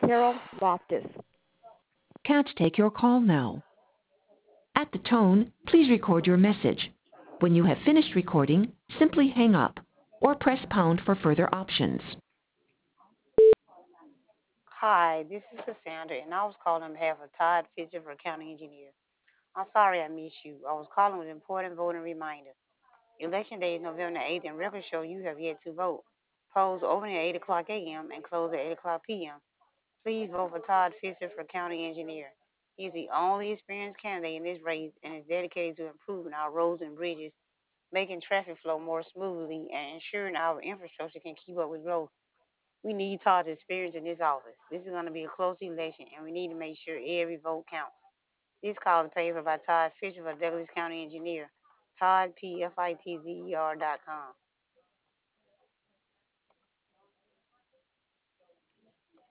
Carol Loftus. Can't take your call now. At the tone, please record your message. When you have finished recording, simply hang up or press pound for further options. Hi, this is Cassandra, and I was calling on behalf of Todd Fisher for County Engineer. I'm sorry I missed you. I was calling with an important voting reminder. Election day is November 8th, and records show you have yet to vote. Polls open at 8 o'clock a.m. and close at 8 o'clock p.m. Please vote for Todd Fisher for County Engineer. He is the only experienced candidate in this race and is dedicated to improving our roads and bridges, making traffic flow more smoothly, and ensuring our infrastructure can keep up with growth. We need Todd's experience in this office. This is going to be a close election, and we need to make sure every vote counts. This call is paid for by Todd Fisher for Douglas County Engineer. Todd, PFITZER.com.